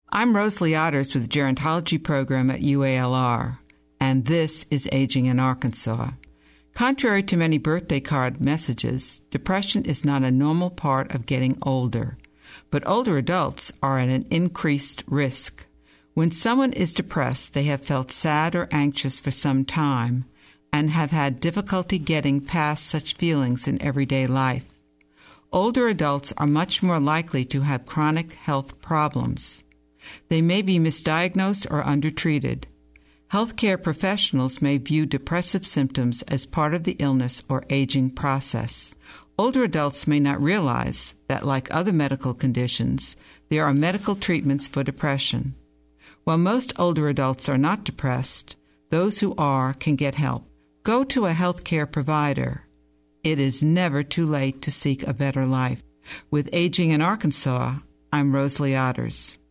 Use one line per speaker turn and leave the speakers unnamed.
I'm Rosalie Otters with the Gerontology Program at UALR, and this is Aging in Arkansas. Contrary to many birthday card messages, depression is not a normal part of getting older, but older adults are at an increased risk. When someone is depressed, they have felt sad or anxious for some time and have had difficulty getting past such feelings in everyday life. Older adults are much more likely to have chronic health problems. They may be misdiagnosed or undertreated. Healthcare professionals may view depressive symptoms as part of the illness or aging process. Older adults may not realize that, like other medical conditions, there are medical treatments for depression. While most older adults are not depressed, those who are can get help. Go to a healthcare provider. It is never too late to seek a better life. With Aging in Arkansas, I'm Rosalie Otters.